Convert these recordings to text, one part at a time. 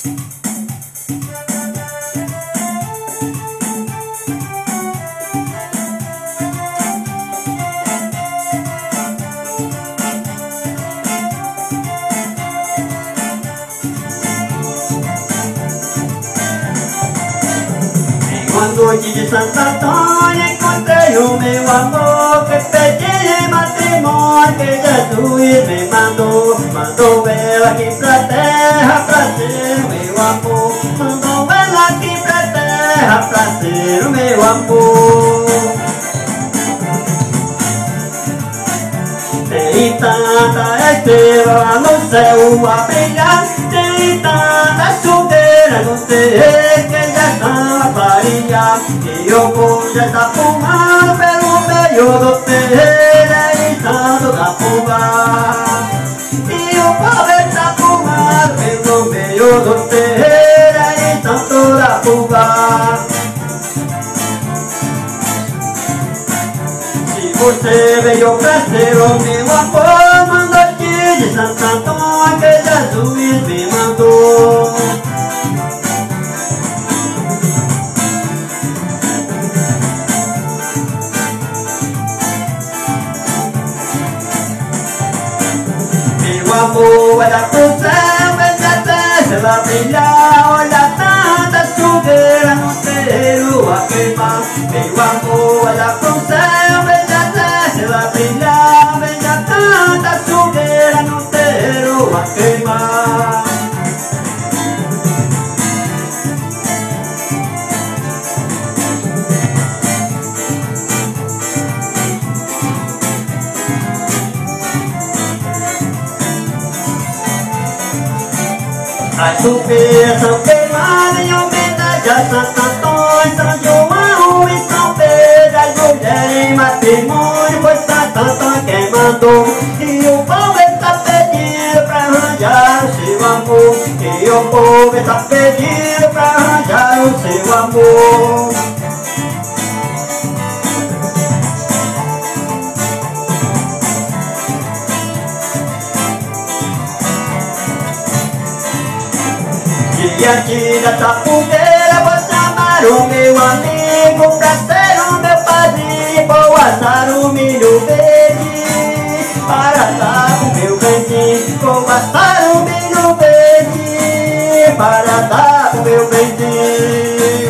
Uma noite de Santo Antônio encontrei o meu amor, que pedi em matrimônio, que Jesus me mandou. Mandou ela aqui pra terra pra ser o meu amor. Mandou ela aqui pra terra pra ser o meu amor. Tem tanta estrela no céu a brilhar, tem tanta fogueira no terreiro que já estão a clarear, e o povo já está fumando pelo meio do terreiro, gritando da fuga. E o povo está fumando pelo meio do terreiro, gritando da fuga. Você veio pra ser o meu amor, uma noite de Santo Antônio que Jesus me mandou. Meu amor, olha pro céu, veja a estrela brilhar, olha tanta fogueira no terreiro a queimar. Meu amor, olha pro céu, veja a estrela brilhar, veja tanta fogueira no terreiro a queimar. As fogueiras são queimadas em homenagem a Santo Antônio, São João e São Pedro. As mulheres em matrimônio foi Santo Antônio quem mandou. E o povo está pedindo pra arranjar o seu amor. E o povo está pedindo pra arranjar o seu amor. Diante dessa fogueira vou chamar o meu amigo pra ser o meu padrinho. Vou assar o milho verde para dar o meu bentinho. Vou assar o milho verde para dar o meu bentinho.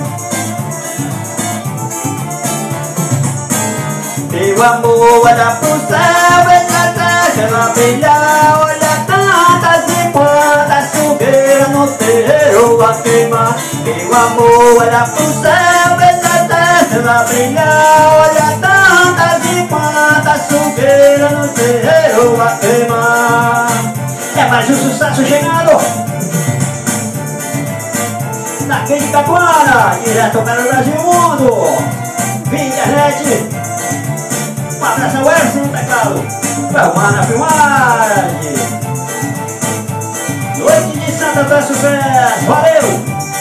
Meu amor, olha pro céu, veja a estrela brilhar, olha tantas e quantas fogueiras no terreiro a queimar. Meu amor, olha pro céu, veja a estrela brilhar, olha tantas e quantas fogueiras no terreiro a queimar. É mais um sucesso chegando daqui de Capuana, direto para o Brasil Mundo, via internet. Um abraço ao Erson no teclado, vamos na filmagem. Noite de Santa Fé, sucesso, valeu!